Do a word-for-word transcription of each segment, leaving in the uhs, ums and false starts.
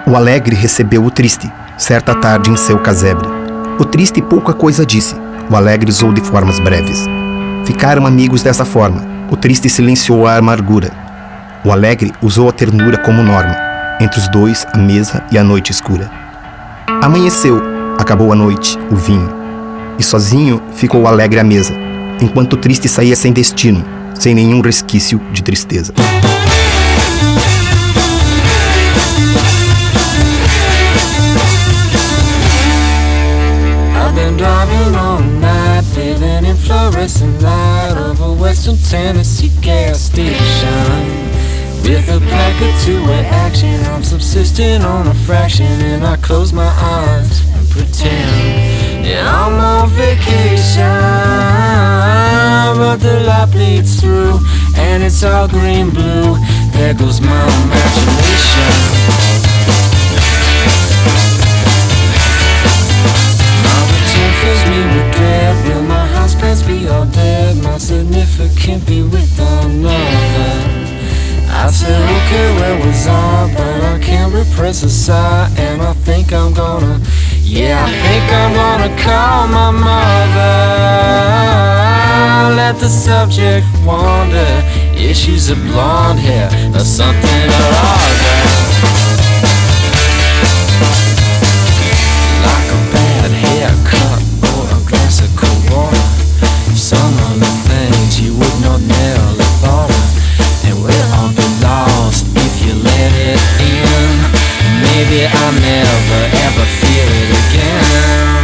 O alegre recebeu o triste, certa tarde em seu casebre. O triste pouca coisa disse, o alegre usou de formas breves. Ficaram amigos dessa forma, o triste silenciou a amargura. O alegre usou a ternura como norma, entre os dois a mesa e a noite escura. Amanheceu, acabou a noite, o vinho, e sozinho ficou o alegre à mesa, enquanto o triste saía sem destino, sem nenhum resquício de tristeza. Driving all night, living in fluorescent light of a Western Tennessee gas station. With a placard to wear action, I'm subsisting on a fraction, and I close my eyes and pretend yeah, I'm on vacation. But the light bleeds through, and it's all green blue. There goes my imagination. Fills me with dread. Will my houseplants be all dead? My significant be with another? I said okay, where was I? But I can't repress a sigh, and I think I'm gonna, yeah, I think I'm gonna call my mother. Let the subject wander. Yeah, she's a blonde hair or something or other. Like a bad haircut, some of the things you would not never thought of, and we'll all be lost if you let it in. Maybe I'll never ever feel it again.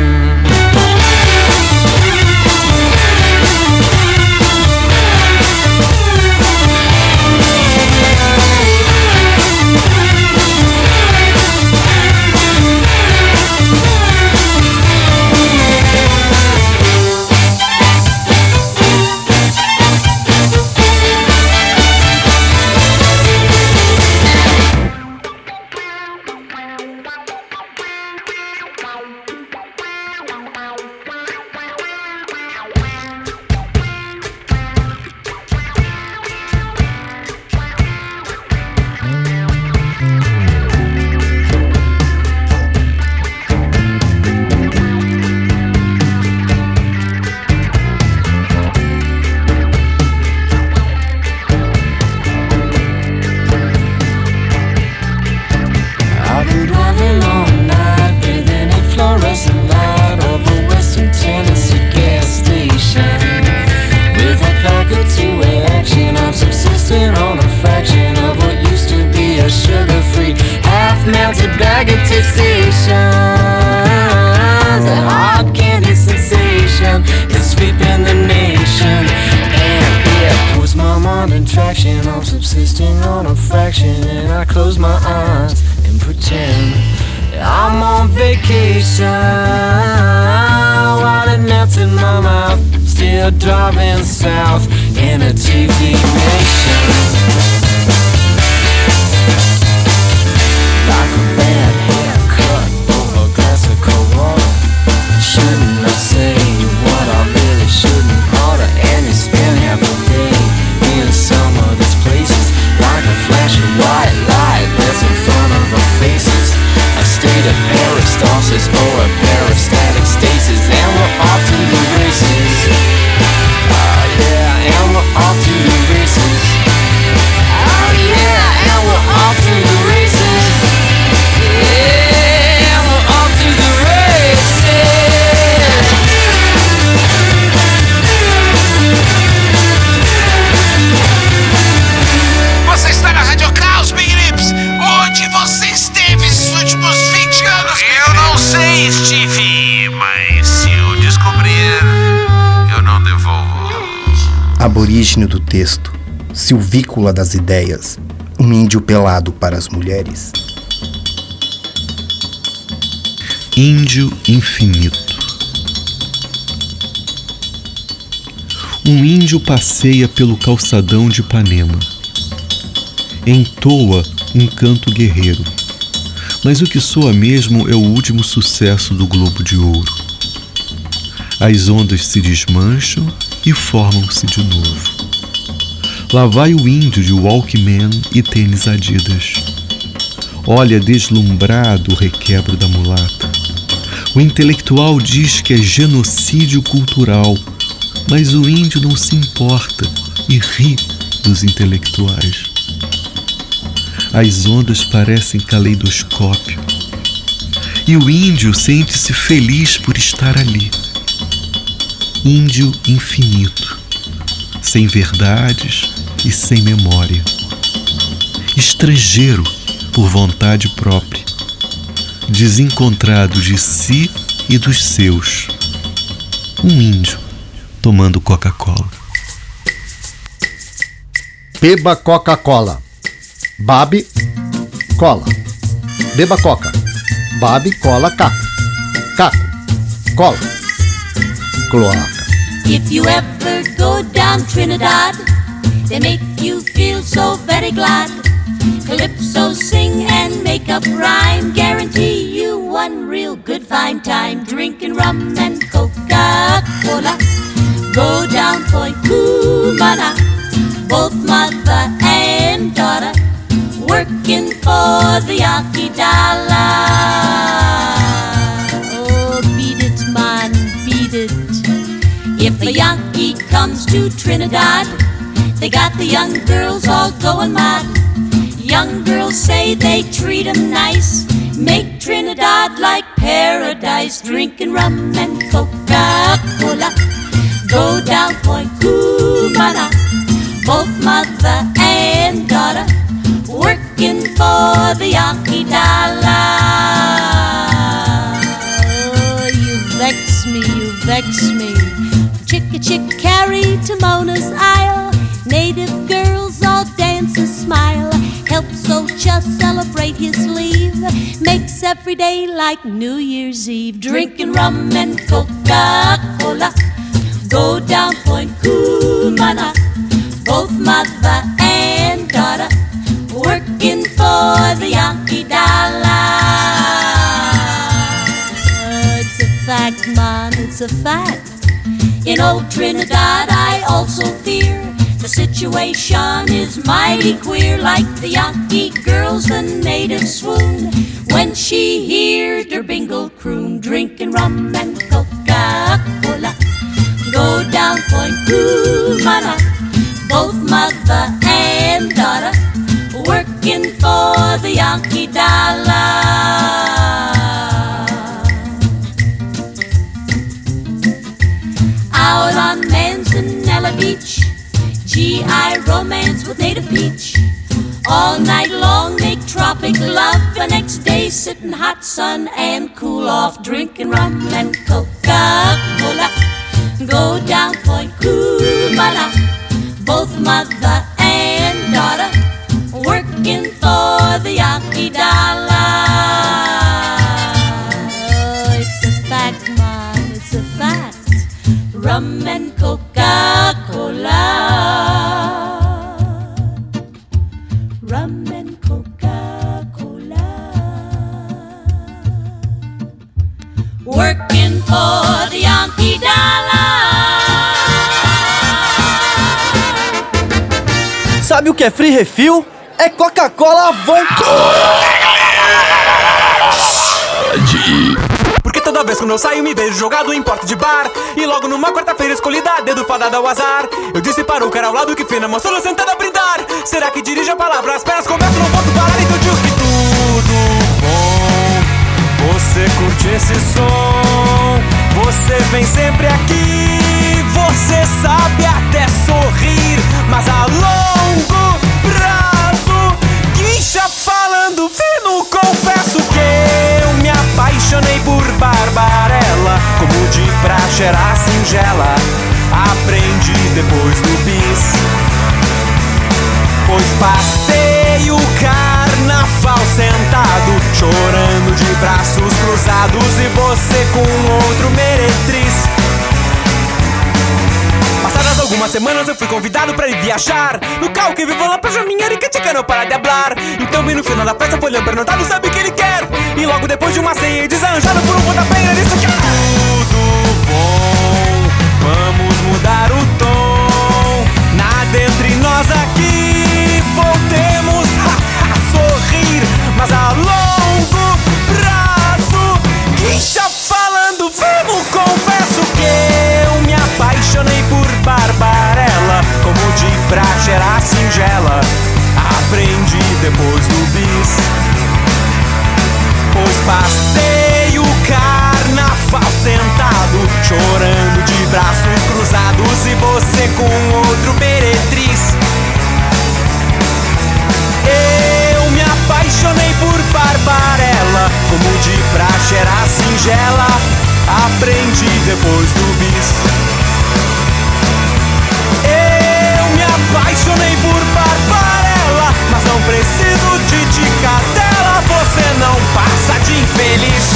I'm subsisting on a fraction, and I close my eyes and pretend I'm on vacation. While it melts in my mouth, still driving south in a T V nation. Like a bad haircut over a glass of cold water. Shouldn't I say what I really shouldn't order? And you spend half a day in some of these places, like a flash of white light that's in front of our faces. A state of peristalsis or a peristatic stasis, and we're off to the races. Oh yeah, and we're off to the races. Oh yeah, and we're off to the races. Yeah, and we're off to the races. Você está na Rádio Caos, Big Lips. Onde você esteve esses últimos vinte anos? Eu não sei, Steve, mas se eu descobrir, eu não devolvo. Aborígene do texto, silvícola das ideias, um índio pelado para as mulheres. Índio infinito. Um índio passeia pelo calçadão de Ipanema. Entoa um canto guerreiro, mas o que soa mesmo é o último sucesso do Globo de Ouro. As ondas se desmancham e formam-se de novo. Lá vai o índio de Walkman e tênis Adidas. olha deslumbrado o requebro da mulata. O intelectual diz que é genocídio cultural, mas o índio não se importa e ri dos intelectuais. As ondas parecem caleidoscópio e o índio sente-se feliz por estar ali. Índio infinito, sem verdades e sem memória. Estrangeiro por vontade própria, desencontrado de si e dos seus. Um índio tomando Coca-Cola. Beba Coca-Cola. Babe, cola. Beba coca. Babe, cola, caco. Caco, cola. Cloaca. If you ever go down Trinidad, they make you feel so very glad. Calypso sing and make up rhyme, guarantee you one real good fine time. Drinking rum and Coca-Cola. Go down Point Cumana, both mother and daughter, working for the Yankee dollar. Oh, beat it, man, beat it. If a Yankee comes to Trinidad, they got the young girls all going mad. Young girls say they treat 'em nice, make Trinidad like paradise. Drinking rum and Coca-Cola. Go down Point Cumana, both mother and daughter, working for the Yankee dollar. Oh, you vex me, you vex me. Chick-a-chick carry to Mona's Isle, native girls all dance and smile. Helps Ocha celebrate his leave, makes every day like New Year's Eve. Drinking rum and Coca-Cola. Go down Point Cumana, both mother and daughter, working for the Yankee dollar. Oh, it's a fact, man, it's a fact. In old Trinidad I also fear the situation is mighty queer. Like the Yankee girls, the natives swoon when she hears der bingle croon. Drinking rum and Coca-Cola. Go down Point Cumana, both mother and daughter, working for the Yankee dollar. Out on Manzanella Beach, G I romance with native peach. All night long make tropic love, the next day sit in hot sun and cool off. Drinking rum and Coca-Cola. Go down Point Cumana, both mother and daughter, working for the Yankee dollar. Oh, it's a fact, man, it's a fact. Rum and Coca-Cola. Rum and Coca-Cola. Working for the Yankee dollar. Sabe o que é free refill? É Coca-Cola à vontade. Porque toda vez quando eu saio me vejo jogado em porta de bar, e logo numa quarta-feira escolhida, dedo fadada ao azar. Eu disse para o cara ao lado que fina, mostrou sentado a brindar. Será que dirige a palavra, as pernas conversam, não posso parar. Então digo que tudo bom, você curte esse som, você vem sempre aqui, você sabe até sorrir, mas a longo prazo, guincha falando fino, confesso que eu me apaixonei por Barbarella. Como de praxe era singela, aprendi depois do bis, pois passei o carnaval sentado, chorando de braços cruzados, e você com outro meretriz. Passadas algumas semanas eu fui convidado pra ir viajar no carro que vivo lá pra Jaminha e que te não parar de hablar. Então bem no final da festa foi olhando perguntado, sabe o que ele quer? E logo depois de uma ceia desarranjado por um pontapé, ele disse que é tudo bom, vamos mudar o tom, nada entre nós aqui, voltemos a, a sorrir, mas a bis. Pois passei o carnaval sentado, chorando de braços cruzados, e você com outro meretriz. Eu me apaixonei por Barbarella, como de praxe era singela, aprendi depois do bis. Eu me apaixonei por Barbarella, mas não preciso de ticatela, você não passa de infeliz.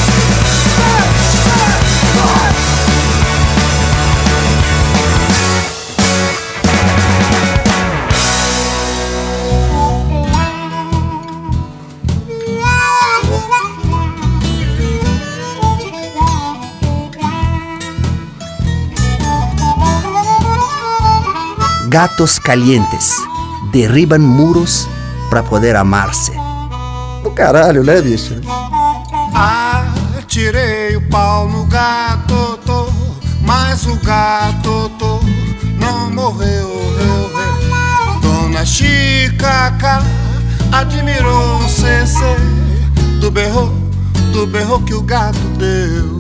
Gatos calientes derribam muros pra poder amar-se. Do caralho, né, bicho? Atirei o pau no gato, tô, mas o gato tô, não morreu, eu, eu. Dona Chicaca admirou o C C do berro, do berro que o gato deu.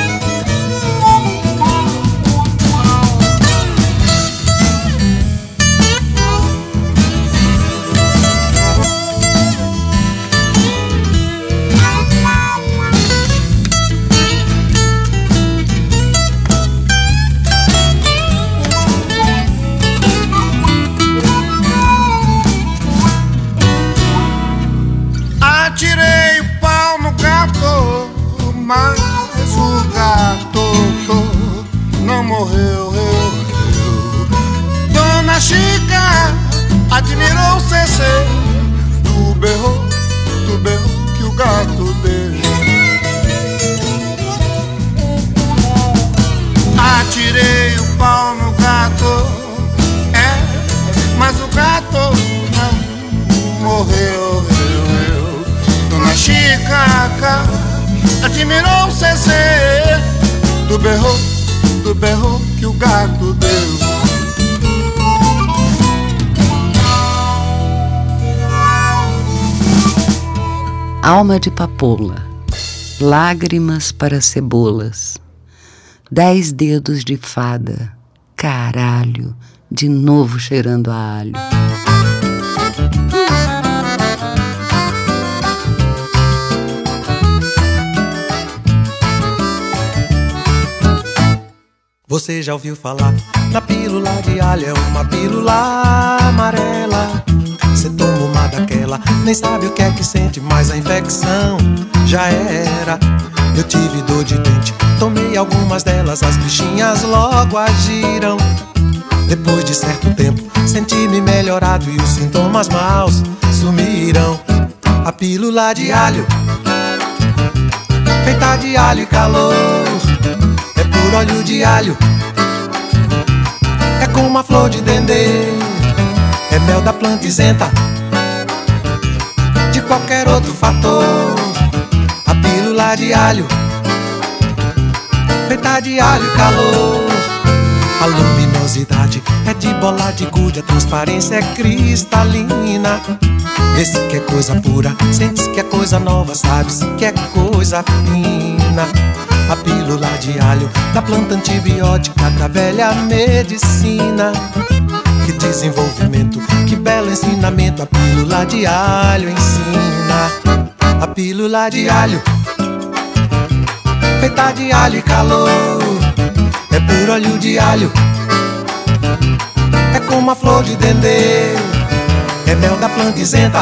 Atirei o pau no gato, mas o gato não morreu, eu, eu. Dona Chica admirou o C C do berro, do berro que o gato deu. Atirei o pau no gato, é, mas o gato não morreu, eu, eu. Dona Chicaca admirou o C C do berro, do berro que o gato deu. Alma de papoula, lágrimas para cebolas, dez dedos de fada, caralho, de novo cheirando a alho. Você já ouviu falar na pílula de alho? É uma pílula amarela. Cê toma uma daquela, nem sabe o que é que sente, mas a infecção já era. Eu tive dor de dente, tomei algumas delas, as bichinhas logo agiram. Depois de certo tempo, senti-me melhorado e os sintomas maus sumiram. A pílula de alho, feita de alho e calor, é por óleo de alho, é como a flor de dendê, é mel da planta isenta de qualquer outro fator. A pílula de alho, feita de alho e calor, a luminosidade é de bola de gude, a transparência é cristalina. Vê-se que é coisa pura, sente-se que é coisa nova, sabe-se que é coisa fina. A pílula de alho, da planta antibiótica, da velha medicina. Que desenvolvimento, que belo ensinamento, a pílula de alho ensina. A pílula de alho, feita de alho e calor, é por óleo de alho, é como a flor de dendê, é mel da planta isenta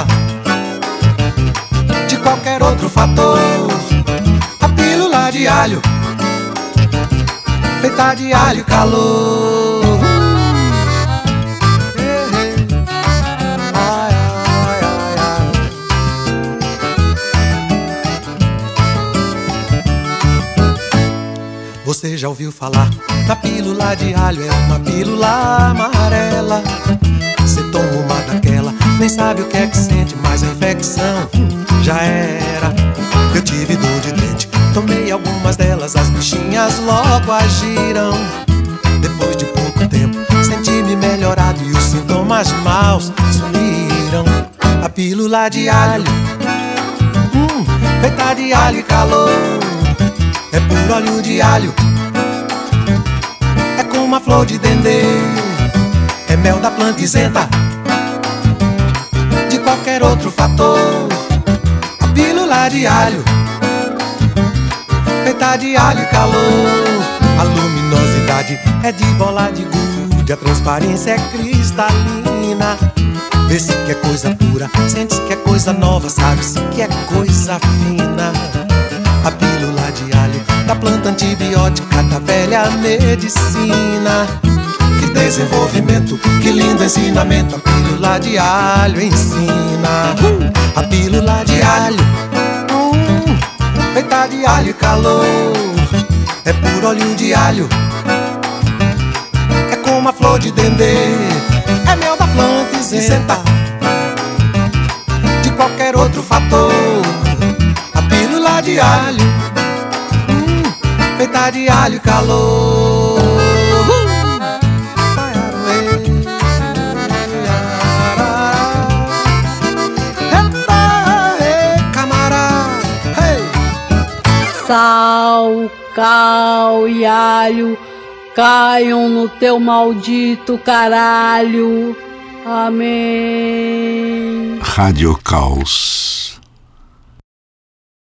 de qualquer outro fator. A pílula de alho, feita de alho e calor. Você já ouviu falar na pílula de alho? É uma pílula amarela. Você toma uma daquela, nem sabe o que é que sente, mas a infecção já era. Eu tive dor de dente, tomei algumas delas, as bichinhas logo agiram. Depois de pouco tempo, senti-me melhorado e os sintomas maus sumiram. A pílula de alho, hum, feita de alho e calor. É puro óleo de alho, é como a flor de dendê. É mel da planta isenta de qualquer outro fator. A pílula de alho, feita de alho e calor. A luminosidade é de bola de gude, a transparência é cristalina. Vê se que é coisa pura, sente que é coisa nova, sabe-se que é coisa fina. A pílula de alho, da planta antibiótica, da velha medicina. Que desenvolvimento, que lindo ensinamento, a pílula de alho ensina. A pílula de alho, hum, feita de alho e calor. É puro óleo de alho, é como a flor de dendê. É mel da planta isenta de qualquer outro fator. A pílula de alho, hum, feita de alho e calor. Sal, cal e alho caiam no teu maldito caralho. Amém. Rádio Caos.